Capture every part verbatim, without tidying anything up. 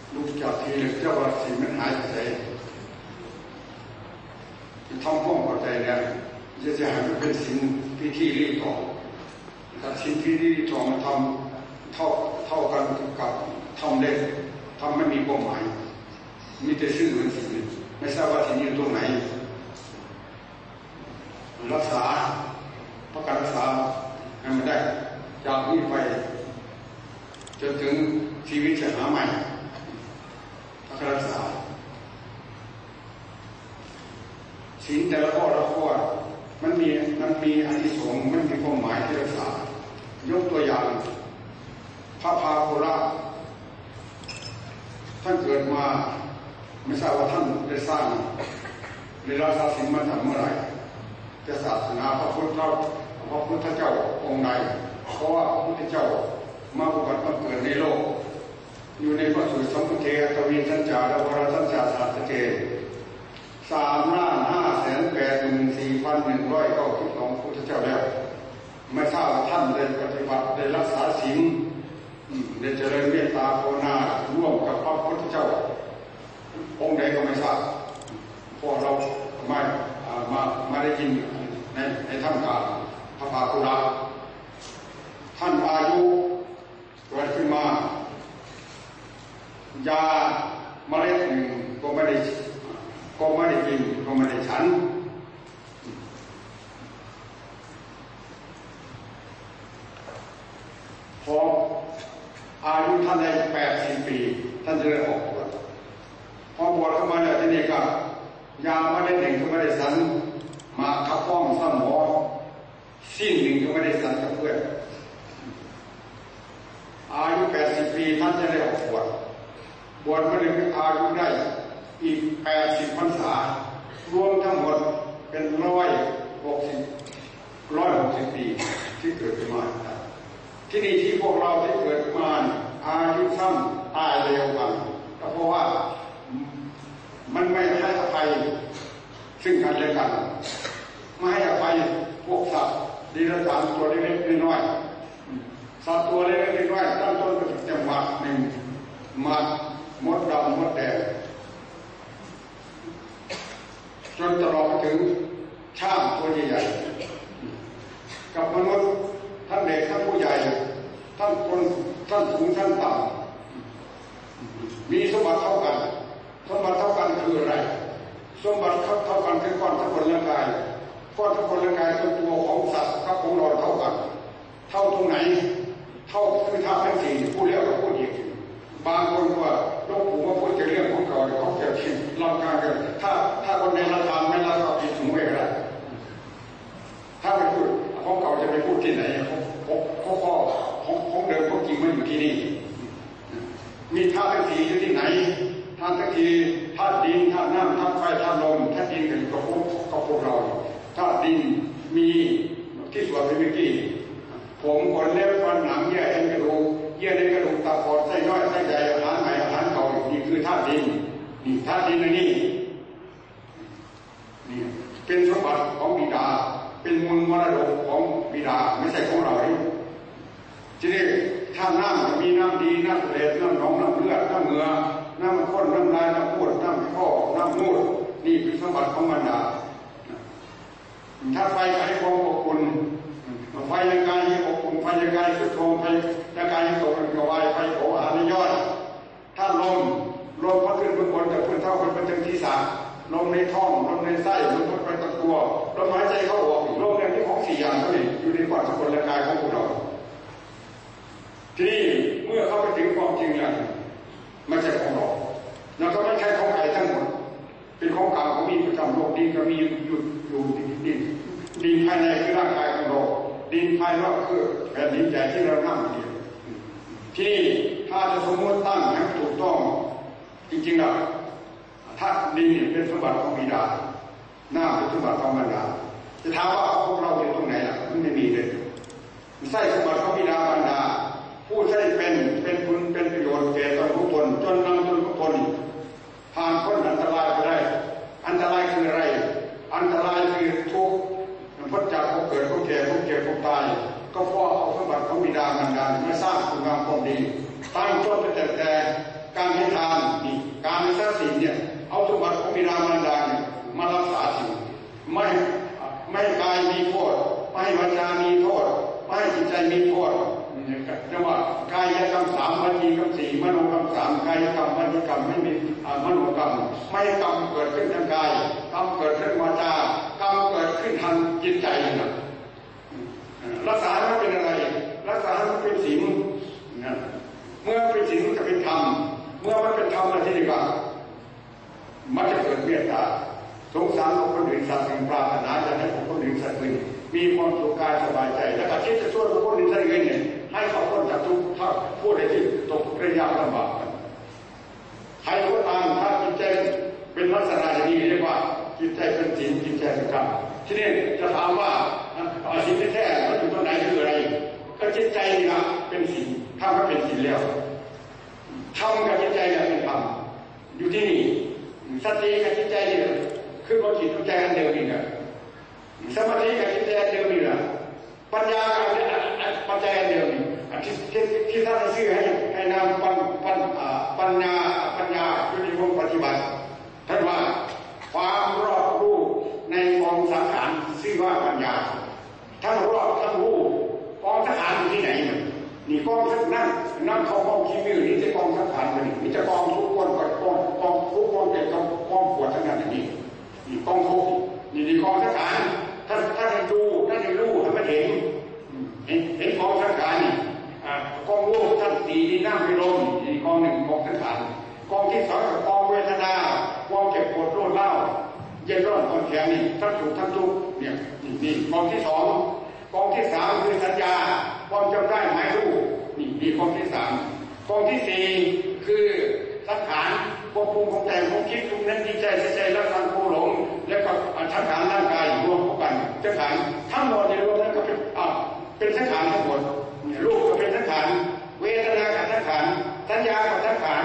ลูกจากทีเล็กเจ้าว่าสิ่งมันหายไปทำห้องหัวใจเนี่ยจะจะหายเป็นสิ่งพิธีรีตองถ้าสิ่งพิธีรีตองมันทำเท่าเท่ากันกับทำเล่นทำไม่มีความหมายมีแต่ชื่อเหมือนสิ่งนี้ไม่ทราบว่าที่นี่ตรงไหนรักษาประกันรักษาให้มันได้จากนี้ไปจนถึงชีวิตจะหาใหม่ประกันรักษาศีลแต่ละข้อละข้อมันมีมันมีอานิสงส์มันมีความหมายที่รักษายกตัวอย่างพระพาโคราชท่านเกิดมาไม่ทราบว่าท่านได้สร้างในราชสิงห์มันทำเมื่อไหร่จะศาสนาพระพุทธเจ้าพระพุทธเจ้าองค์ใดเพราะว่าพระพุทธเจ้ามาอุบัติมาเกิดในโลกอยู่ในพระสุตสัมพุทเทตวีสัญจารวรสัญจาสัตเจสามล้านห้าแสนแปดหมื่นสี่พันหนึ่งร้อยเก้าสิบสองพุทธเจ้าแล้วไม่ทราบว่าท่านได้ปฏิบัติได้รักษาศีลได้เจริญเมตตาภาวนาร่วมกับพระพุทธเจ้าองค์ใดก็ไม่ทราบพวกเราไม่มามาได้ยินในในท่ามกลางพระพาโคราชท่านอายุเกิดขึ้นมายาเมล็ดหนึ่งก็ไม่ได้ก็ไม่ได้กินก็ไม่ได้ฉันพออายุท่านได้แปดสิบปีท่านจะได้ออกบวชพอบวชเข้ามาแล้วที่นี่ก็ยาเมล็ดหนึ่งก็ไม่ได้ฉันมาขับฟ้องสมอสิ้นหนึ่งก็ไม่ได้ฉันกับเพื่อนอายุแปดสิบปีท่านจะได้ออกบวชบวชมาถึงอายุได้อีกแปดสิบพรรษารวมทั้งหมดเป็นร้อยหกสิบร้อยหกสิบปีที่เกิดขึ้นมาที่นี่ที่พวกเราที่เกิดมาอายุสั้นตายเร็วกันก็เพราะว่ามันไม่ให้อภัยซึ่งกันและกันไม่ให้อภัยพวกสัตว์ดีละสามตัวเล็กๆน้อยๆสัตว์ตัวเล็กๆน้อยๆตั้งต้นก็จะหมัดหนึ่งหมัดมดดำมดแดงจนตลอดไปถึงช้างตัวใหญ่ๆกับมนุษย์ท่านเด็กท่านผู้ใหญ่ท่านคนท่านสูงท่านต่ำมีสมบัติเท่ากันสมบัติเท่ากันคืออะไรสมบัติเท่ากันคือก้อนทั้งคนร่างกายก้อนทั้งคนร่างกายคือตัวของสัตว์กับของเราเท่ากันเท่าตรงไหนเท่าคือเท่าทั้งสี่พูดแล้วก็พูดอีกบางคนว่าหลวงปู่ว่าพูดจะเรื่องของเก่าเขาจะคิดลำการกันถ้าถ้าคนในละทานไม่ละก็ผิดสมมติอะไรถ้าไม่พูดของเก่าจะไปพูดที่ไหนเขาเขาเขาของของเดิมของจริงมันอยู่ที่นี่มีธาตุทั้งสี่อยู่ที่ไหนธาตุทั้งสี่ธาตุดินธาตุน้ำธาตุไฟธาตุลมธาตุดินกับกับพวกกับพวกเราธาตุดินมีที่ส่วนเป็นเมื่อกี้ผมขนเล็บฟันหนังเยื่อเอ็นกระดูกเยื่อในกระดูกตับปอดไส้ย่อยไส้ใหญ่อาหารใหม่อาหารเก่านี่คือธาตุดินนี่ธาตุดินอันนี้นี่เป็นสมบัติของบิดาเป็นมูลมรดกของบิดาไม่ใช่ของเราทีนี้ถ้าน้ำจะมีน้ำดีน้ำทะเลน้ำหนองน้ำเลือดน้ำเหงื่อน้ำข้นน้ำลายน้ำพูดน้ำข้อน้ำมูดนี่เป็นสมบัติของบรรดาถ้าไฟให้ความอบอุ่นไฟในกายให้อบอุ่นไฟในกายสุดโทมไฟในกายให้ตกเป็นกระวายไฟโผอาในยอดถ้าลมลมพัดขึ้นบนบนจากพื้นเท่าเป็นประจังที่สามลมในท้องลมในไส้ลมพัดไปตะตัวลมหายใจเข้าออกลมในที่ของสี่อย่างเท่านี้อยู่ในก้อนสกุลร่างกายของพวกเราทีนี้เมื่อเข้าไปถึงความจริงแล้วไม่ใช่ของเราแล้วก็ไม่ใช่ของใครทั้งหมดเป็นของเก่าของมีประจำโลกดินก็มีอยู่อยู่ดินดินภายในคือร่างกายของเราดินภายนอกคือแผ่นดินใหญ่ที่เรานั่งอยู่ที่ถ้าจะสมมติตั้งให้ถูกต้องจริงๆแล้วถ้าดินเป็นสมบัติของบิดาน้ำเป็นสมบัติของบรรดาจะถามว่าพวกเราอยู่ตรงไหนล่ะมันไม่มีเลยใส่สมบัติของบิดาบรรดาผู้ใช้เป็นเป็นคุณเป็นประโยชน์แก่ตนทุกคนจนนำตนทุกคนผ่านพ้นอันตรายไปได้อันตรายคืออะไรอันตรายคือทุกข์พ้นจากความเกิดความแก่ความเจ็บความตายก็เพราะเอาสมบัติของบิดามารดามาสร้างคุณงามความดีตั้งต้นตั้งแต่การให้ทานไม่ให้กรรมเกิดขึ้นทางกายกรรมเกิดขึ้นวาจากรรมเกิดขึ้นทางจิตใจนะรักษาไม่เป็นอะไรรักษาไม่เป็นศีลนะเมื่อเป็นศีลก็เป็นธรรมเมื่อมันเป็นธรรมแล้วที่นี่ว่ามันจะเกิดเมตตาสงสารคนอื่นสัตว์สิ่งปรารถนาจะให้คนอื่นสัตว์อื่นมีความสุขกายสบายใจและก็คิดจะช่วยคนอื่นสัตว์อื่นเนี่ยให้เขาพ้นจากทุกข์ถ้าพูดในที่ตกระยะลำบากใครก็ตามถ้าจิตใจเป็นลักษณะอย่างนี้เรียกว่าจิตใจเป็นศีลจิตใจเป็นธรรมทีนี้จะถามว่าศีลแท้ๆมันอยู่ตรงไหนคืออะไรก็จิตใจนี่นะเป็นศีลถ้ามันเป็นศีลแล้วธรรมกับจิตใจเนี่ยเป็นธรรมอยู่ที่นี่สติกับจิตใจเนี่ยคือความจิตใจอันเดียวนี่นะสมาธิกับจิตใจอันเดียวนี่นะปัญญากับปัญญาอันเดียวนี่ที่ที่ที่ท่านชื่อให้ให้นามปัญปัญปัญญาปัญญาอยู่ในวงปฏิบัติท่านว่าความรอบรู้ในกองสังขารชื่อว่าปัญญาทั้งรอบทั้งรู้กองสังขารอยู่ที่ไหนเนี่ยนี่กองนั่นนั่นเขากองขี้มือนี่จะกองสังขารมันนี่จะกองทุกคนกองกองทุกคนเป็นกองกองปวดทั้งนั้นอย่างนี้นี่กองทุกนี่นี่กองสังขารท่านท่านให้ดูท่านให้รู้ท่านไม่เห็นเห็นเห็นกองสังขารนี่กองรู้ท่านตีดินน้ำไปลมนี่กองหนึ่งกองสังขารกองที่สองกับกองเวทนากองเจ็บปวดร้อนเล่าเย็นร้อนอ่อนแข็งนี่ทั้งสุขทั้งทุกข์เนี่ยนี่กองที่สองกองที่สามคือสัญญาความจำได้หมายรู้นี่มีกองที่สามกองที่สี่คือสังขารควบคุมของแต่งของคิดคุมนั้นจิตใจใจและการโกหลงแล้วก็สังขารร่างกายรวมเข้ากันสังขารทั้งหมดในรวมนั้นก็เป็นอ่าเป็นสังขารทั้งหมดรูปก็เป็นสังขารเวทนากับสังขารสัญญากับสังขาร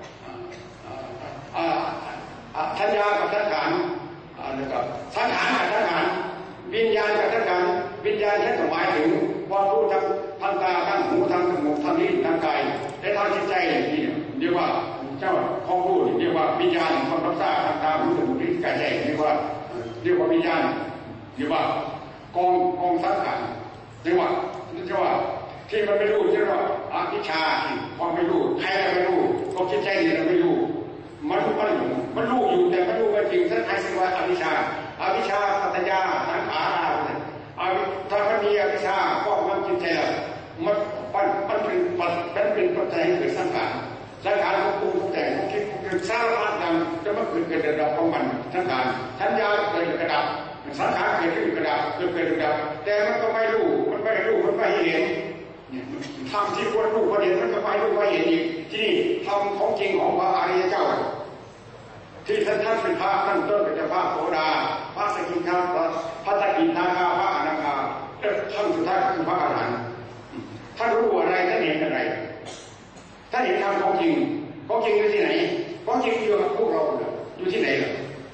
สัญญากับสังขารนะครับสังขารกับสังขารวิญญาณกับสังขารวิญญาณนั้นหมายถึงความรู้ทางทางตาทางหูทางจมูกทางลิ้นทางกายและทางจิตใจนี่เรียกว่าเจ้าของรู้เรียกว่าวิญญาณความรับทราบทางตาหูจมูกลิ้นกายใจเรียกว่าเรียกว่าวิญญาณเรียกว่ากองกองสังขารเรียกว่าเรียกว่าที่มันไม่รู้เรียกว่าอวิชชาความไม่รู้ใครไม่รู้ความจิตใจนี่เราไม่รู้มันมันมันรู้อยู่แต่ไม่รู้ว่าจริงสักใครสิว่าอวิชชาอวิชชาปัญญาสังขารถ้ามันมีอวิชชาก็มันจิตใจมันมันมันเป็นมันเป็นปัจจัยเกิดสังขารสังขารของปรุงแต่งของคิดของคิดสร้างภาพดังจะมาเกิดเกิดระดับของมันสังขารสัญญาเกิดกระดับสังขารเกิดขึ้นกระดับเกิดเกิดกระดับแต่มันก็ไม่รู้มันไม่รู้มันไม่เห็นทำที่ควรรู้ควรเห็นมันก็ไม่รู้ไม่เห็นอีกที่นี่ทำของจริงของพระอริยเจ้าที่ท่านท่านเป็นพระท่านต้นเป็นพระโสดาพระสกิทาพระสกิทาคาพระอนาคาท่านสุดท้ายคือพระอรหันต์ท่านรู้อะไรท่านเห็นอะไรท่านเห็นธรรมของจริงของจริงอยู่ที่ไหนของจริงอยู่กับพวกเราอยู่ที่ไหนล่ะ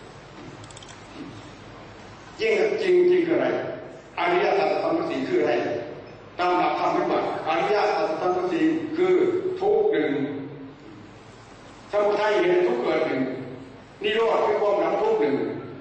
จริงจริงจริงคืออะไรอริยสัจธรรมสี่คืออะไรตามหลักธรรมไม่หมดอริยสัจธรรมสี่คือทุกข์หนึ่งสมุทัยเห็นทุกข์เกิดหนึ่งนิโรธคือความดับทุกข์หนึ่ง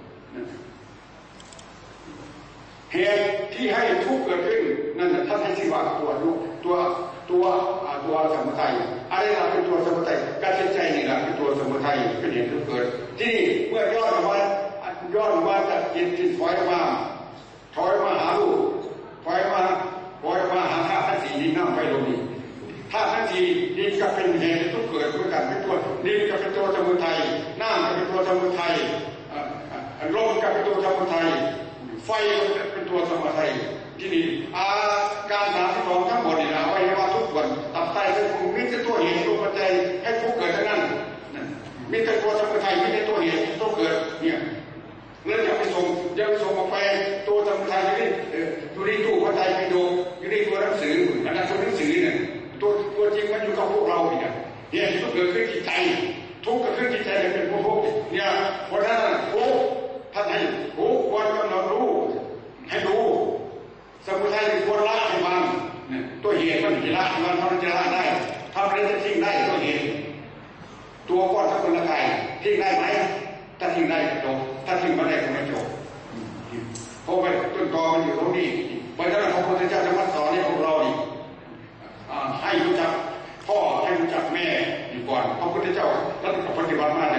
เหตุที่ให้ทุกข์เกิดขึ้นนั่นท่านให้ชื่อว่าตัวรู้ตัวตัวตัวสมุทัยอะไรล่ะเป็นตัวสมุทัยการเจตใจนี่แหละเป็นตัวสมุทัยเป็นเหตุทุกข์เกิดที่นี่เมื่อย้อนมาย้อนมาจากจิตจิตถอยมาถอยมาหาลูกถอยมาถอยมาหาธาตุทั้งสี่นี้น้ำไฟลมนี่ธาตุทั้งสี่นี่ก็เป็นเหตุทุกข์เกิดด้วยกันเป็นตัวนี่ก็เป็นตัวสมุทัยน้ำก็เป็นตัวสมุทัยลมก็เป็นตัวสมุทัยไฟเป็นตัวสมุทัยที่นี่อาการสามสิบสองทั้งหมดนี่นะไว้ว่าทุกวันตับไตเส้นพุงมีแต่ตัวเหตุตัวปัจจัยให้ทุกข์เกิดทั้งนั้นมีแต่ตัวสมุทัยมีแต่ตัวเหตุตัวเกิดเนี่ยแล้วอย่าไปส่งอย่าไปส่งออกไปตัวสมุทัยอยู่นี่อยู่ในตู้ปัจจัยไปดูอยู่ในตัวหนังสืออันนั้นตัวหนังสือเนี่ยตัวตัวจริงมันอยู่กับพวกเราเนี่ยเนี่ยทุกข์เกิดขึ้นจิตใจทุกข์เกิดขึ้นจิตใจเป็นพวกพวกเนี่ยเพราะนั้นทุกข์ท่านให้ทุกข์ควรกำหนดรู้ให้รู้สมุทัยควรละให้มันตัวเหตุมันจะละมันทำจะละได้ทำอะไรจะทิ้งได้ตัวเหตุตัวก้อนทั้งคนละกายทิ้งได้ไหมถ้าทิ้งได้ก็จบถ้าทิ้งไม่ได้ก็ไม่จบเพราะว่าต้นตอมันอยู่ตรงนี้เพราะฉะนั้นพระพุทธเจ้าจะมาสอนให้พวกเรานี่ให้รู้จักพ่อให้รู้จักแม่อยู่ก่อนพระพุทธเจ้าท่านปฏิบัติมาอย่างนี้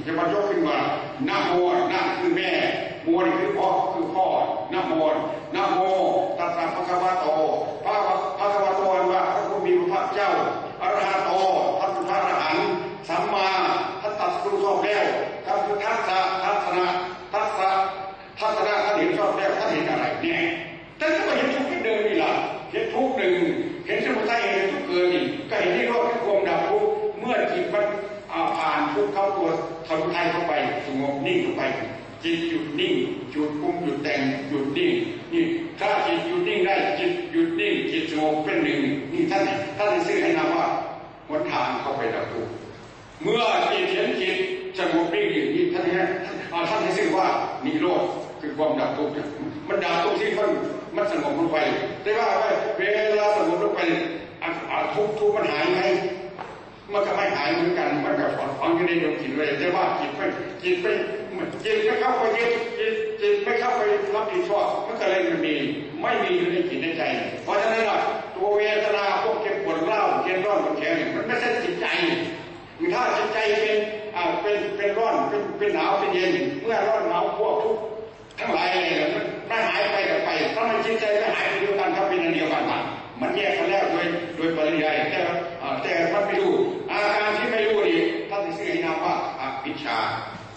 จะมายกขึ้นว่านะโมนั่นคือแม่โมนี่คือพ่อคือพ่อนะโมนะโมตัสสะภะคะวะโตพระภะคะวะโตว่าพระผู้มีพระเจ้าอรหันโตท่านพระอรหันต์สัมมาท่านตัดสู้ชอบแล้วท่านคือทัศนะทัศนะทัศนะทัศนะท่านเห็นชอบแล้วท่านเห็นอะไรเนี่ยท่านก็เห็นทุกข์เดิมนี่แหละเห็นทุกข์หนึ่งเห็นสมุทัยเห็นทุกข์เกิดนี่ก็เห็นที่โลกที่ความดับทุกข์เมื่อจิตมันผ่านทุกข์เข้าตัวสมุทัยเข้าไปสงบนิ่งลงไปจิตหยุดนิ่งหยุดปุ้มหยุดแต่งหยุดนิ่งนี่ถ้าจิตหยุดนิ่งได้จิตหยุดนิ่งจิตสงบเป็นหนึ่งนี่ท่านท่านซื้อให้นามว่าหนทางเข้าไปดับทุกข์เมื่อจิตเห็นจิตสงบนิ่งอย่างนี้ท่านให้ท่านให้ซื้อว่านิโรธคือความดับทุกข์มันดับตรงที่มันมันสงบลงไปแต่ว่าเวลาสงบลงไปทุกทุกมันหายไหมมันก็ไม่หายเหมือนกันมันแบบฝังอยู่ในดวงจิตเลยแต่ว่าจิตไม่จิตไม่จิตไม่เข้าไปจิตจิตจิตไม่เข้าไปรับผิดชอบมันก็เลยมันมีไม่มีอยู่ในจิตในใจเพราะฉะนั้นล่ะตัวเวทนาพวกเจ็บปวดเล่าเจ็บร้อนปวดแขนมันไม่ใช่จิตใจถ้าจิตใจเป็นอ่าเป็นเป็นร้อนเป็นเป็นหนาวเป็นเย็นเมื่อร้อนหนาวพวกทุกทั้งหลายเนี่ยมันไม่หายไปกับไปถ้ามันจิตใจไม่หายไปเดียวกันถ้าเป็นอันเดียวกันมันแยกกันแล้วโดยโดยปริยายแต่แต่มันไม่รู้อาการที่ไม่รู้นี่ท่านชื่อให้นามว่าอวิชชา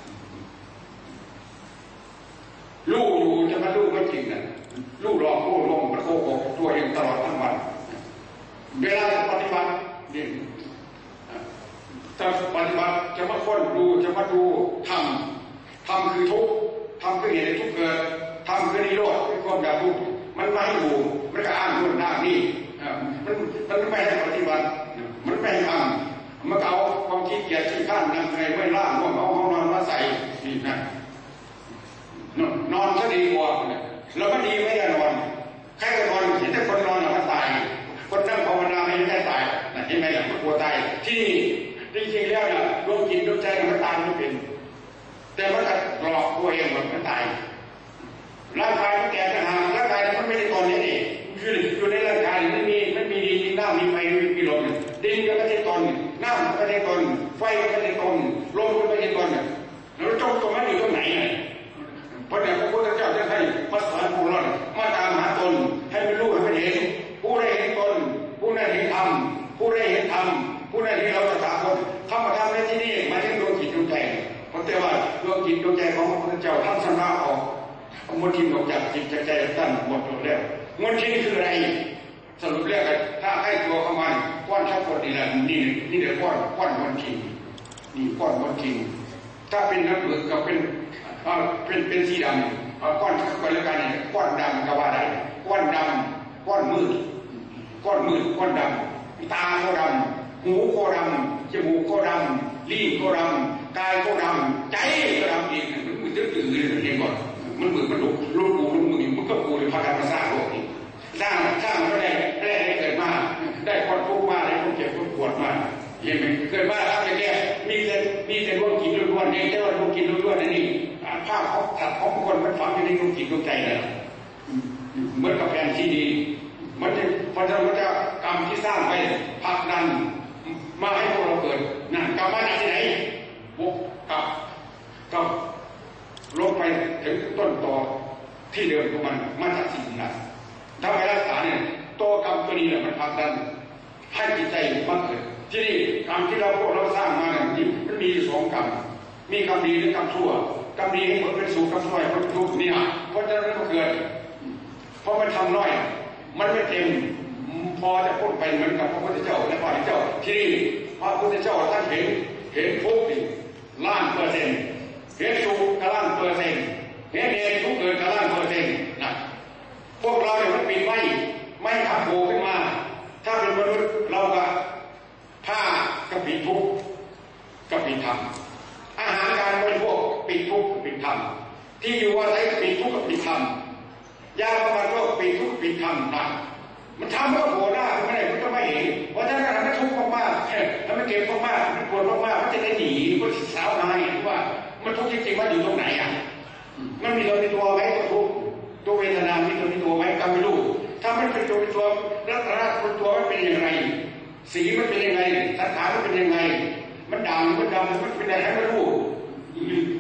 รู้อยู่จะมารู้ไม่จริงนะรู้หลอกรู้ลงมันโกหกตัวเองตลอดทั้งวันเวลาจะปฏิบัตินี่จะปฏิบัติจะมาค้นดูจะมาดูทำทำคือทุกข์ทำคือเหตุให้ทุกข์เกิดทำคือนิโรธคือความดับทุกข์มันไม่ให้ดูมันก็อ้างนู่นอ้างนี่มันมันไม่ให้ปฏิบัติมันไม่ให้ทำมันเอาความขี้เกียจขี้ข้านนั่งไงไม่ล่าง่วงเอาห้องนอนมาใส่นี่นะนอนก็ดีกว่าแล้วก็ดีไม่ได้นอนใครก็นอนเห็นแต่คนนอนแล้วมันตายคนนั่งภาวนาไม่ได้ตายนะเห็นไหมล่ะมันกลัวตายที่นี่จริงๆแล้วนะดวงจิตดวงใจมันตายไม่เป็นแต่มันก็หลอกตัวเองมันตายร่างกายมันแก่จะหาร่างกายมันไม่ได้ตอนนี้นี่อยู่อยู่ในร่างกายมันมีมันมีดินมีน้ำมีไฟมีลมดินก็ไม่ได้ตนน้ำก็ไม่ได้ตนไฟก็ไม่ได้ตนลมก็ไม่ได้ตนแล้วจงตรงนั้นอยู่ตรงไหนเนี่ยเพราะเนี่ยพระพุทธเจ้าจะให้มาสอนผู้รอดมาตามหาตนให้เป็นรู้ให้เป็นเห็นผู้ได้เห็นตนผู้ได้เห็นธรรมผู้ได้เห็นธรรมผู้ได้เห็นเราจะสาคนธรรมธรรมในที่นี้มาถึงดวงจิตดวงใจเพราะแต่ว่าดวงจิตดวงใจของพระพุทธเจ้าท่านสำนักออกมนทินออกจากจิตจากใจท่านหมดแล้วมนทินคืออะไรสรุปแล้วกันถ้าให้ตัวเข้ามาก้อนชักกดนี่แหละนี่นี่เดี๋ยวก้อนก้อนมนทินนี่ก้อนมนทินถ้าเป็นน้ำเปลือกก็เป็นเป็นเป็นสีดำก้อนชักกดแล้วกันเนี่ยก้อนดำก็ว่าได้ก้อนดำก้อนมืดก้อนมืดก้อนดำตาก็ดำหูก็ดำจมูกก็ดำลิ้นก็ดำกายก็ดำใจก็ดำอีกมันมันจะตื่นเลยเองก่อนมันเหมือนมันลุกลุกกูลุกมึงมันก็กูเลยพากันมาสร้างโลกนี้สร้างสร้างก็ได้ได้เกิดมาได้ความทุกข์มาได้ความเจ็บความปวดมาเห็นไหมเกิดมาแล้วอย่างเงี้ยมีแต่มีแต่ดวงจิตล้วนๆเนี่ยแต่ว่าดวงจิตล้วนๆนี่ภาพของสัตว์ของคนมันฝังอยู่ในดวงจิตดวงใจเลยเหมือนกับแผ่นซีดีมันจะพอจะมันจะกรรมที่สร้างไปผลักดันมาให้พวกเราเกิดนั่นกรรมมาจากที่ไหนบุกกับกับลงไปถึงต้นตอที่เดิมของมันมาจากสิ่งนั้นถ้าไม่รักษาเนี่ยตัวกรรมตัวนี้เนี่ยมันผลักดันให้จิตใจมันเกิดที่นี่กรรมที่เราพวกเราสร้างมาเนี่ยมันมีสองกรรมมีกรรมดีและกรรมชั่วกรรมดีให้ผลเป็นสุขกรรมชั่วให้ผลเป็นทุกข์นี่ฮะเพราะฉะนั้นมันเกิดเพราะมันทำน้อยมันไม่เต็มพอจะพูดไปเหมือนกับพระพุทธเจ้าและพระพุทธเจ้าที่นี่พระพุทธเจ้าท่านเห็นเห็นทุกข์ล้านเปอร์เซ็นต์เห็นสุขกล้านเปอร์เซ็นต์เห็นเองทุกเกิดกล้านเปอร์เซ็นต์นะพวกเราเนี่ยมันปิดไม่ไม่ทำโผล่ขึ้นมาถ้าเป็นมนุษย์เราก็ผ้าก็ปิดทุกข์ก็ปิดธรรมอาหารการบริโภคปิดทุกข์ปิดธรรมที่อยู่อาศัยปิดทุกข์ปิดธรรมยาบำบัดโรคปิดทุกข์ปิดธรรมนะมันทำเพื่อโผล่หน้าไม่ได้มันก็ไม่เห็นเพราะฉะนั้นถ้ามันทุกข์มากๆถ้ามันเจ็บมากๆมันปวดมากๆมันจะได้หนีมันสาวนายว่ามันทุกข์จริงๆว่าอยู่ตรงไหนอ่ะมันมีตัวในตัวไหมตัวทุกข์ตัวเวทนามีตัวในตัวไหมก็ไม่รู้ถ้ามันเป็นตัวในตัวรัตนะเป็นตัวมันเป็นยังไงสีมันเป็นยังไงสังขารมันเป็นยังไงมันดำมันดำมันเป็นอะไรไม่รู้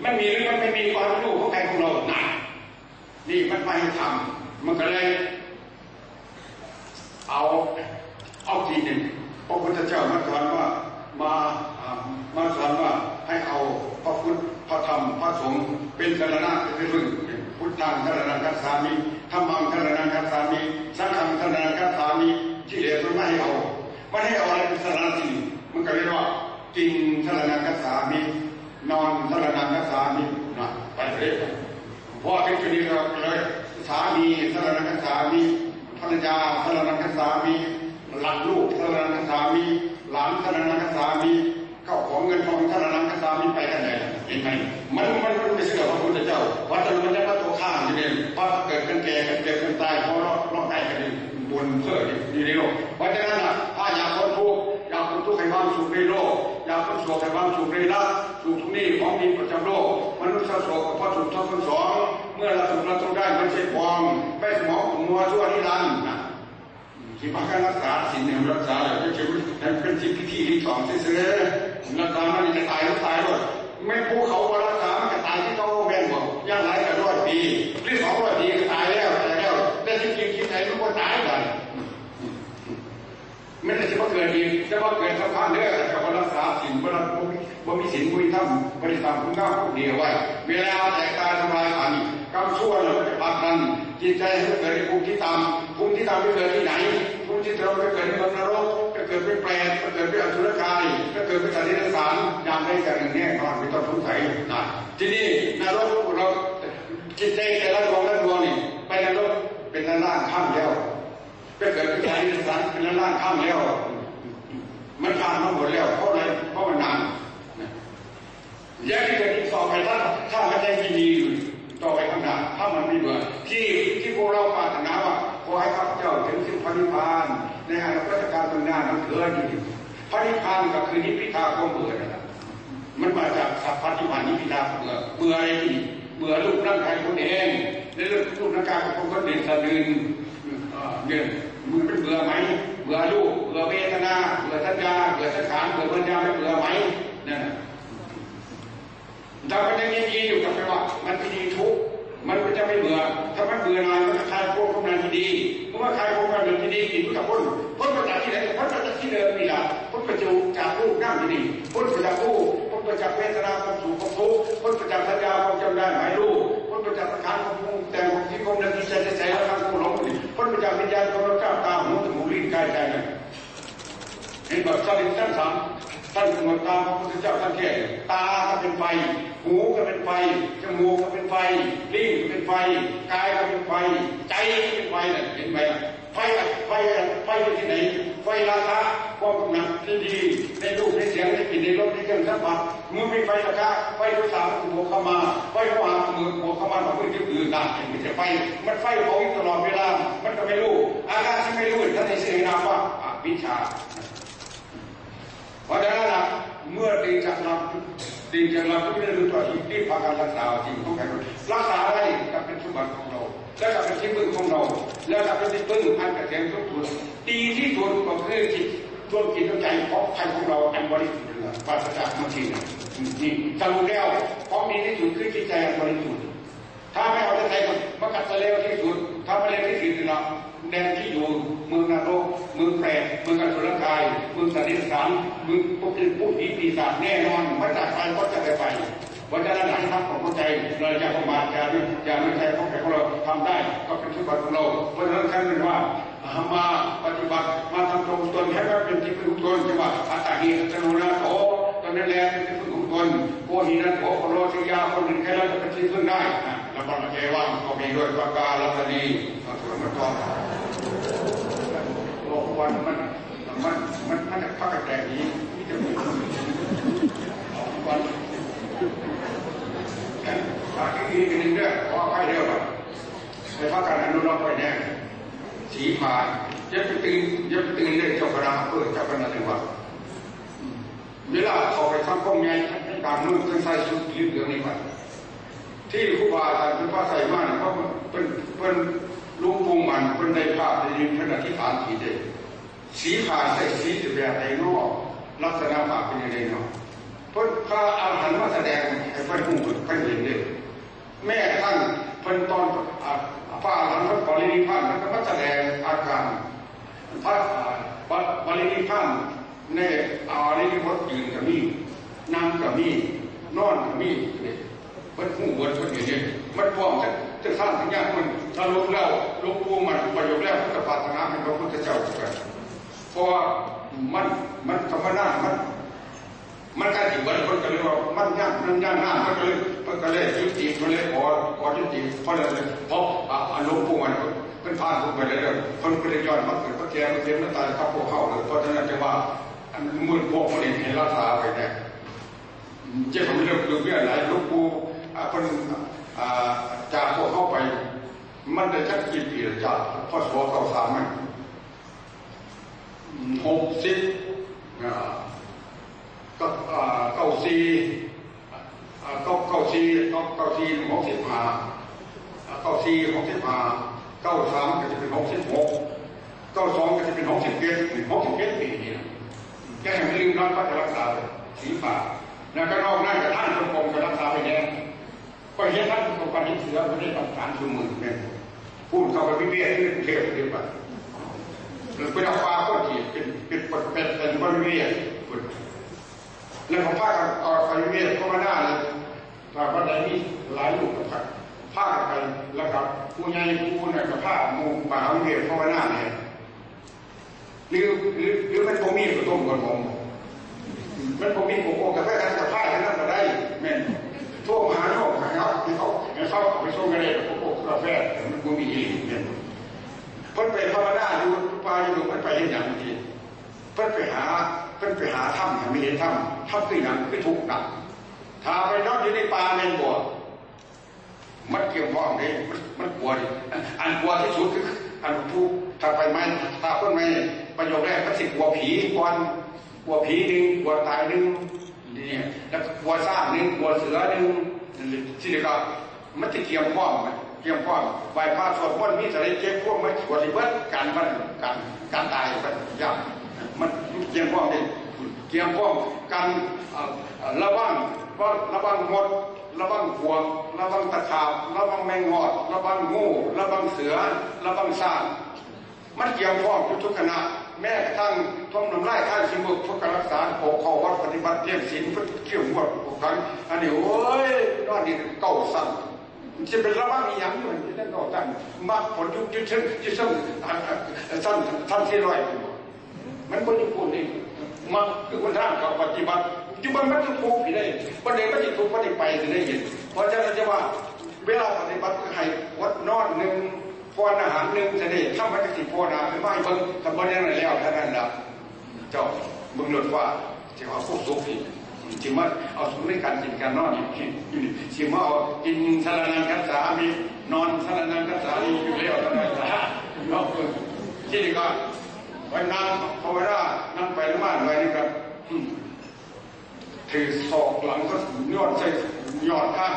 มันมีหรือมันไม่มีความรู้ของใครของเราหนักนี่มันไม่ให้ทำมันก็เลยเอาเอาทีหนึ่งพระพุทธเจ้ามาสอนว่ามามาสอนว่าให้เอาพระพุทธพระธรรมพระสงฆ์เป็นสรณะเป็นพึ่งพุทธังสรณังคัจฉามิธัมมังสรณังคัจฉามิสังฆังสรณังคัจฉามิที่เหลือมันไม่ให้เอาไม่ให้เอาอะไรเป็นสรณะจริงมันก็เรียกว่ากินสรณังคัจฉามินอนสรณังคัจฉามินะไปเรื่อยเพราะเป็นจุดนี้เราเลยสามีสรณังคัจฉามิภรรยาสรณังคัจฉามิหลานลูกสรณังคัจฉามิหลานสรณังคัจฉามิเข้าของเงินทองสรณังคัจฉามิไปกันไหนเห็นไหมมันมันมันไม่เชื่อพระพุทธเจ้าวัดมันจะมาตัวข้างอยู่เนี่ยพอเกิดกันแก่กันเกิดกันตายเพราะเราเราได้กันบนเพื่อดีเดียวเพราะฉะนั้นนะถ้าอยากพ้นทุกข์อยากพ้นทุกข์ให้ความสุขในโลกอยากพ้นโศกให้ความสุขในละสุขทุกนี้ของดีประจำโลกมนุษย์โศกกับพระสุขทั้งสองเมื่อเราสุขเราต้องได้มันเช่นฟองไม่หมอของมัวชั่วนิรันดร์นะที่พักการรักษาสิ่งหนึ่งรักษาเลยจะเป็นเป็นสิ่งพิธีที่สองเสื่อรักษามันจะตายแล้วตายด้วยไม่ผู้เขาว่ารักษามันจะตายที่เขาแบ่งบอกย่างไรกันร้อยปีหรือสองร้อยปีก็ตายแล้วตายแล้วแต่จริงๆคิดไหนมันก็ตายกันไม่ได้จะมาเกิดอีกจะมาเกิดสักพักเด้อกับรักษาสิ่งบริบ่มีสิ่งบุญทำบริษัทคุณงามผู้เดียวไว้เวลาแต่ตายทำลายขันกรรมชั่วเราจะพักนั้นจิตใจให้เกิดในภูมิที่ต่ำภูมิที่ต่ำไม่เกิดที่ไหนภูมิที่ต่ำไม่เกิดในนรกจะเกิดเป็นแปรจะเกิดเป็นอสุรกายจะเกิดเป็นสัตว์ที่สารอย่างใดอย่างหนึ่งแน่นอนไม่ต้องสงสัยนะที่นี่นรกเราจิตใจแต่ละดวงละดวงนี่ไปนรกเป็นล้านล้านข้ามแล้วไปเกิดเป็นสัตว์ที่สารเป็นล้านล้านข้ามแล้วมันผ่านมาหมดแล้วเพราะอะไรเพราะมันนานแยกที่จะติดต่อไปถ้าถ้ามันยังดีอยู่ต่อไปข้างหน้าถ้ามันไม่เบื่อที่ที่พวกเราปรารถนาว่าขอให้ข้าพเจ้าถึงซึ่งพระนิพพานในอนาคตการตรงหน้านั้นเถิดอยู่พระนิพพานก็คือนิพพิทาความเบื่อนั่นแหละมันมาจากสัพพะนิพพานนิพพิทาเบื่อเบื่ออะไรที่เบื่อรูปร่างกายคนเองในเรื่องรูปร่างกายของคนเด่นสะดืนเนี่ยมึงเป็นเบื่อไหมเบื่อรูปเบื่อเวทนาเบื่อสัญญาเบื่อสังขารเบื่อปัญญาไม่เบื่อไหมนั่นถ้ามันยังดีอยู่กับไปว่ามันเป็นดีทุกมันก็จะไม่เบื่อถ้ามันเบื่อนานมันจะคลายพวกพวกนั้นที่ดีเพราะว่าคลายพวกนั้นที่ดีกินกับพ้นพ้นมาจากที่ไหนพ้นมาจากที่เดิมนี่แหละพ้นมาจากรูปนั่งที่นี่พ้นมาจากรูปพ้นมาจากเวทนาความสุขความทุกข์พ้นมาจากสัญญาความจำได้หมายรู้พ้นมาจากสังขารความปรุงแต่งความคิดความนึกที่ใจใจแล้วทางผู้หลงพ้นมาจากวิญญาณความรับก้าวตาหูจมูกลิ้นกายใจนั่นเห็นแบบสลิดสั้นสามท่านกำหนดตามพระพุทธเจ้าท่านแค่ตาก็เป็นไฟหูก็เป็นไฟจมูกก็เป็นไฟลิ้นก็เป็นไฟกายก็เป็นไฟใจก็เป็นไฟนั่นเห็นไหมไฟไฟไฟที่ไหนไฟราคะความกำหนัดที่ดีในรูปในเสียงในกลิ่นในรสในเครื่องสัมผัสมือเป็นไฟราคะไฟโทสะมันบวกเข้ามาไฟโมหะมือบวกเข้ามาของมือที่อื่นนั่นไม่ใช่ไฟมันไฟเผาอยู่ตลอดเวลามันก็ไม่รู้อาการที่ไม่รู้ท่านในเสียงนามว่าอวิชชาเพราะฉะนั้นนะเมื่อตีจากเราตีจากเราก็ไม่ได้รู้ตัวที่ที่พาการรักษาจริงต้องการรักษาอะไรก็เป็นสมบัติของเราแล้วก็เป็นที่พึ่งของเราแล้วก็เป็นที่พึ่งอันเกษมทุกส่วนดีที่สุดก็คือจิตดวงจิตดวงใจของใครของเราอันบริสุทธิ์เลยปราศจากมังชีนี่สรุปแล้วของดีที่สุดคือจิตใจอันบริสุทธิ์ถ้าไม่เอาใจมันกัดเลวที่สุดถ้าไม่เลวที่สุดเราแดนที่อยู่เมืองนรกเมืองแปรเมืองอสุรกายเมืองสัตว์ดิบสารเมืองพวกเป็นผู้ผีปีศาจแน่นอนพระจากไปก็จะไปไปวันนั้นหลังทำของเข้าใจเราจะประมาทอย่าไม่อย่าไม่ใช่ของของเราทำได้ก็เป็นสมบัติของเราเพราะฉะนั้นท่านเป็นว่ามาปฏิบัติมาทำตรงตนให้ว่าเป็นที่พึ่งตนจังหวะอัตตาหิตโนนาโถตอนนั้นแหละเป็นที่พึ่งของตนโกหินันโถโคโรสิยาคนหนึ่งแค่เราจะเป็นที่พึ่งได้แล้วก็ใจว่างก็มีด้วยประกาศลัดีส่วนมันก็โลกวันมันมันมันมันจะพักแต่นี้ที่จะมีวันตาที่นี่เป็นเรื่องว่าใครเดียวกันในภาคการอนุรักษ์ไว้แน่สีผ่านยับไปตึงยับไปตึงเรื่องเจ้าคณะเพื่อเจ้าคณะจังหวัดเวลาเขาไปทำข้องไงการนุ่งเครื่องใส่ชุดยืดเหลืองนี่มันที่ครูบาอาจารย์เป็นพระใส่มากเพราะเป็นเป็นลุงปูมันเป็นในภาพในยืนขณะที่ฐานผีเด็กสีผ่านใส่สีแบบในนอกลักษณะภาพเป็นยังไงเนาะเพราะพระอาหารมาแสดงให้เพิ่นหูเพิ่นเห็นเด้แม่ท่านเพิ่นตอนฟ้าหลังเพิ่นปรินิพพานมันก็มาแสดงอาการพระปรินิพพานในอาริยวัตรยืนกับมีนั่งกับมีนอนกับมีมันหูเบิดเพิ่นเห็นเด้มันพร้อมจะจะสร้างสัญญามันถ้าลุกแล้วลุกปูมันประโยคแล้วพุทธปรารถนาเป็นพระพุทธเจ้ากันเพราะว่ามันมันธรรมดามันมันการอยู่บ้านคนก็เลยว่ามันยากมันยากหน้ามันก็เลยมันก็เลยยุติมันเลยขอขอยุติเพราะอะไรเพราะอารมณ์พวกมันเป็นผ่านพวกไปเลยคนก็เลยย้อนมาเกิดพระแก่มาเกิดมาตายทับพวกเขาเลยเพราะฉะนั้นจะว่ามือพวกมันเองให้รักษาไปเนี่ยเจ้าของเรื่องเรื่องอะไรลูกปูเป็นจากพวกเข้าไปมันได้ชักกี่ปีจากพ่อสวเก้าสามมันหกสิบก็เก้าสี่เก้าเก้าสี่เก้าเก้าสี่หกสิบห้าเก้าสี่หกสิบห้าเก้าสามก็จะเป็นหกสิบหกเก้าสองก็จะเป็นหกสิบเจ็ดหกสิบเจ็ดปีนี่นะแค่ไม่ลืมนอนก็จะรักษาสีฟ้าแล้วก็นอกนั้นกับท่านคนกรมจะรักษาไปแน่ก็เห็นท่านตรงการที่เสือไม่ได้ต้องการชูมือเนี่ยพูดเข้าไปพิเศษที่เทพเดียวกันหรือเป็นอาฟ้าก็จีเป็นเป็นเป็นเป็นบริเวณแล้วผมพากันเอาไปพิเศษเข้ามาหน้าเลยถ้าวันใดมีหลายลูกกับพากันไปแล้วกับผู้ใหญ่ผู้เนี่ยกับผ้ามูป่าพิเศษเข้ามาหน้าเนี่ยหรือหรือหรือมันโมมีกับต้มกับผมมันโมมีกับโอ้กับแม่กันกับผ้ากันนั่นก็ได้แม่ทั่วมหาโลกนะครับที่เขาเขาไปส่งกันเลยกับพวกกาแฟมันก็มีอีกเนี่ยเพิ่นไปภาวนาอยู่ป่าอยู่มันไปเห็นอย่างนี้เพิ่นไปหาเพิ่นไปหาถ้ำไม่เห็นถ้ำถ้ำคืออย่างคือถูกดักถ้าไปนอนอยู่ในป่าในบ่อมันเกี่ยวข้องเลยมันมันกลัวดิอันกลัวที่สุดคืออันผู้ถ้าไปไม่ถ้าเพิ่นไม่ประโยคแรกก็สิกลัวผีก่อนกลัวผีหนึ่งกลัวตายหนึ่งนี่แล้วกลัวซากหนึ่งกลัวเสือหนึ่งที่เดียวกันมันจะเกี่ยวข้องเกี่ยวข้องใบผ้าสวดมนต์มีอะไรเกี่ยวข้องไม่สวดที่เบิ้ลการมันการการตายมันยากมันเกี่ยวข้องเลยเกี่ยวข้องการระวังว่าระวังหมดระวังพวงระวังตะขาบระวังแมงงอดระวังงูระวังเสือระวังซากมันเกี่ยวข้องทุกขณะแม้กระทั่งท่องน้ำลายท่านสิบุกพุทธรักษาโขกเข้าวัดปฏิบัติเลี้ยงศีลพุทธเขี่ยวหมดทุกครั้งอันนี้โอ้ยนอนนี่เก่าสั่นจะเป็นระบ้างอย่างเหมือนที่ท่านก่อตั้งมาผลยุคยุคซึ่งยุคซึ่งท่านท่านที่ร้อยมันคนญี่ปุ่นนี่มาคือคนท่านกับปฏิบัติจุบันมันจะถูกที่ได้ประเดี๋ยวมันจะถูกปฏิไปจะได้ยินเพราะฉะนั้นจะว่าเวลาปฏิบัติให้วัดนอนหนึ่งพออาหารหนึ่งจะได้ถ้ามันจะติดพอนาไม่เพิ่งทำบริเวณอะไรแล้วท่านนั้นละเจ้าบึงหลุดว่าจะเอาพวกสุขีจิมาเอาสมุนไพรการกินการนอนอยู่จิมาเอากินสารนังกัสสามีนอนสารนังกัสสามีอยู่แล้วท่านนั้นละเนาะที่นี่ก็วันนั้นภาวนานั่งไปละมาอะไรนี่ครับถือศอกหลังก็ยอดใส่ยอดข้าง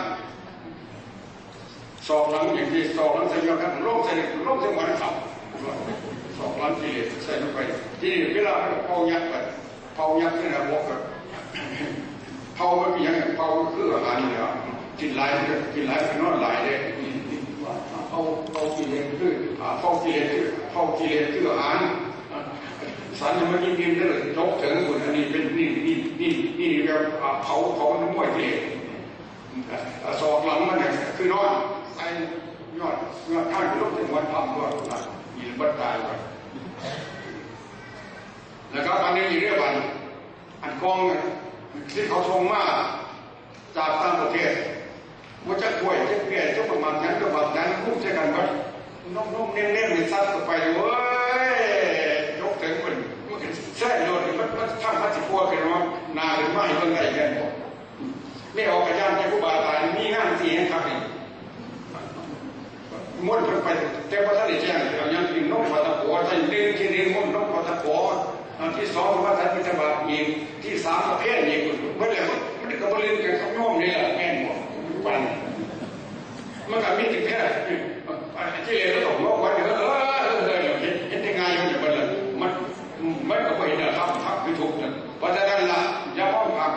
ศอกหลังอย่างที่ศอกหลังใส่ยอดข้างโล่งใส่โล่งใส่หัวขับศอกหลังที่ใส่ลงไปที่เวลาเผายักษ์ไปเผายักษ์นี่นะบอกกับเผาไม่มีอย่างเผาคืออาหารเนี่ยกินหลายกินหลายเป็นนอนหลายเลยเผาเผากิเลสคือเผากิเลสคือเผากิเลสคืออาหารสันมันยิ่งยิ่งเลยยกถึงคนอันนี้เป็นนี่นี่นี่นี่แบบเผาเผาน้ำมันกิเลสศอกหลังมันเนี่ยคือนอนไอ้ยอดยอดข้างลบถึงวันทำด้วยนะยินบัดตายไปแล้วก็อันนี้อีกเรื่องวันอันกองที่เขาชงมาจากต่างประเทศว่าจะป่วยจะเปลี่ยนจะประมาณนั้นประมาณนั้นคุ้มใช้กันว่านุ่มๆเน้นๆในซัดไปเว้ยยกถึงมันใช่โดนมันมันทำพัชพัวกันว่านาหรือไม่เป็นไงกันไม่เอากระยานแค่ผู้บาดตายมีงานสี่นะครับนี่มุ่นไปแต่พระท่านแจ้งอย่างนั้นคือน้องวัตถุใช่เรื่องที่เรียนมุ่นน้องวัตถุที่สองว่าท่านเป็นฉบับอีกที่สามประเภทอีกเมื่อไหร่มันก็บริเวณกันเขาโน้มนี่แหละแม่นหมดปันมันก็มีถึงแค่ที่เรียนแล้วบอกว่าเดี๋ยวเออเออเห็นเห็นยังไงมันจะเป็นมันมันก็ไม่เห็นนะครับทักคือถูกนะเพราะฉะนั้นละอย่าพ้องคำ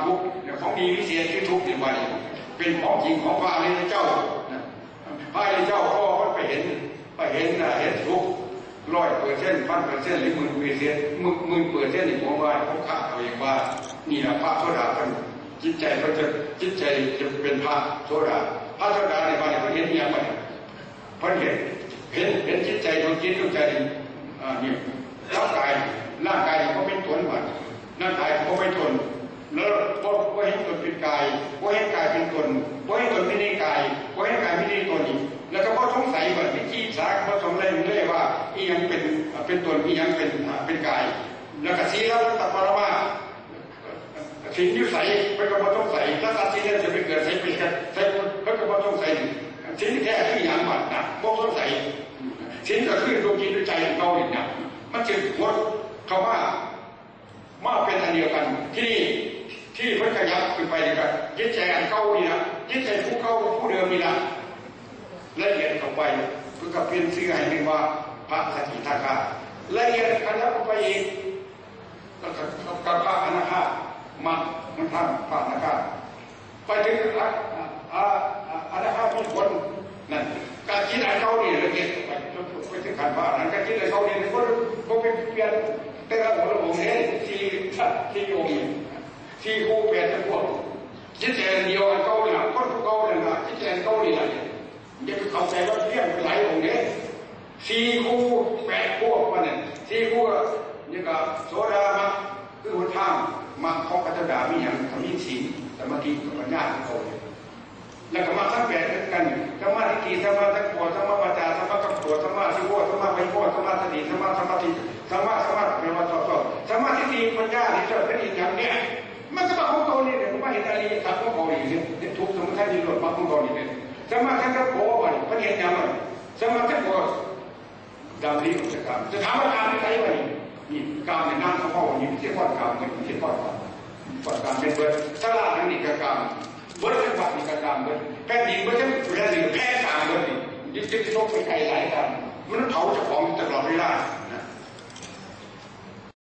ทุกข์ของดีวิเศษคือทุกข์เนี่ยวันเป็นของจริงของพระอริยเจ้าพระอริยเจ้าก็ไปเห็นไปเห็นเห็นทุกข์ร้อยเปอร์เซ็นต์พันเปอร์เซ็นต์หรือหมื่นเปอร์เซ็นต์หมื่นหมื่นเปอร์เซ็นต์นี่ผมว่าผมขาดเอาเองว่านี่นะพระโสดาท่านจิตใจเขาจะจิตใจจะเป็นพระโสดาพระโสดาในวันนี้เขาเห็นอย่างไรเขาเห็นเห็นเห็นจิตใจดวงจิตดวงใจนี่ร่างกายร่างกายเขาเป็นตนมันร่างกายเขาไม่ตนแล้วพอพอเห็นตนเป็นกายพอเห็นกายเป็นตนพอเห็นตนไม่ได้กายพอเห็นกายไม่ได้ตนอีกแล้วก็พอสงสัยว่าวิจิตรสาพอสงสัยเรื่อยว่าอียังเป็นเป็นตนอียังเป็นเป็นกายแล้วก็สีแล้วตัดปรมาสิ่งที่ใส่ไปกับพอสงสัยถ้าสัตว์ที่นี่จะไปเกิดใส่เป็นกันใส่ไปกับพอสงสัยสิ่งที่แท้ที่อย่างมันนะพอสงสัยสิ่งก็คือดวงจิตดวงใจของเขาเนี่ยมันจึงหมดเขาว่ามาเป็นอันเดียวกันที่นี่ที่เพิ่งขยับขึ้นไปเลยครับยึดใจอันเก่านี่นะยึดใจผู้เก่าผู้เดิมนี่นะละเอียดเข้าไปเพื่อกับเป็นชื่อให้เรียกว่าพระสกิทาคาละเอียดขยับเข้าไปอีกกับพระอนาคามามันทำพระอนาคาไปถึงอนาคามีคนนั่นการคิดอันเก่านี่ละเอียดไปไปถึงขันพระนั้นการคิดอันเก่านี่ก็ก็เป็นเปลี่ยนแต่ละหัวองค์นี้ที่ที่องค์ที่ผู้เปลี่ยนทั้งพวกจิตใจเดียวอันเก่าเนี่ยคนผู้เก่าเนี่ยนะจิตใจเก่านี่แหละอย่าไปเข้าใจว่าเที่ยงเป็นหลายองค์นี้สี่คู่แปดพวกมันเนี่ยสี่คู่นี่ก็โสดามาคือหนทางมาของปัจจดามีอย่างทำยิ่งศีลสมาธิกับปัญญาของเขาเลยแล้วก็มาทั้งแปดกันสมาธิสมาธิโกสมาปัญญาสมากัปตัวสมาธิโกสมาไวโกสมาสติสมาสมาธิสมาสมาเป็นวันต่อต่อสมาธิปัญญาที่เกิดเป็นอีกอย่างเนี้ยมันก็มาของเขาเนี่ยมันไม่เห็นอะไรขัดของเขาอีกเนี่ยทุกสมุทัยนิโรธมาของเขาเนี่ยสมาธิก็โผล่ไปพระเนียนยังไงสมาธิโผล่ดำริอุตกรรมจะถามว่าการที่ไหนไปนี่การในน้ำของเขานี่ไม่ใช่ก้อนกรรมเป็นไม่ใช่ก้อนกรรมก้อนกรรมเป็นเบิร์ดสลาดนี่กรรมเบิร์ดเป็นวัดนี่กรรมเบิร์ดแผ่นดินเบิร์ดเป็นแผ่นดินแพ้กรรมเบิร์ดนี่ยึดยึดโชคไปไกลหลายกรรมมันเผาเจ้าของตลอดเวลา